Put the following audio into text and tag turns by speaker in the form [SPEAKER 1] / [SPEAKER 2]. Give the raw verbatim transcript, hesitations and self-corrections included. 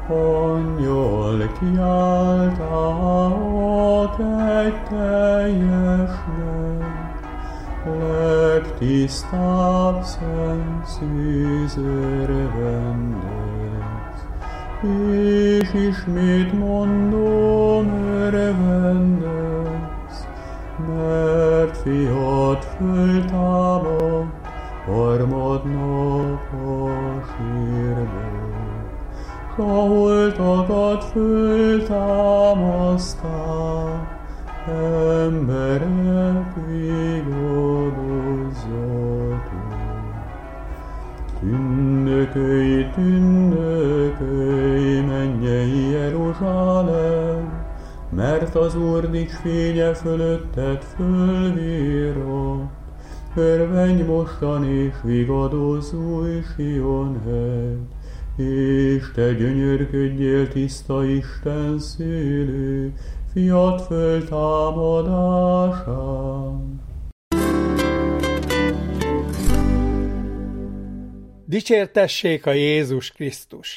[SPEAKER 1] Angyal kiáltálok egy teljesnek, legtisztább szent szűz örvendez. És ismét mondom, örvendez, mert fiad föltámad harmadnap a sírból. S a holtakat föltámaszták, emberek vigadozzatok. Tündökölj, tündökölj, mennyei Jeruzsálem, mert az Úr nincs fénye fölötted fölvirrat. Örvendj mostan és vigadozz, új Sion hegy, és te gyönyörködjél, tiszta Isten szülő, fiad föltámadásán.
[SPEAKER 2] Dicsértessék a Jézus Krisztus!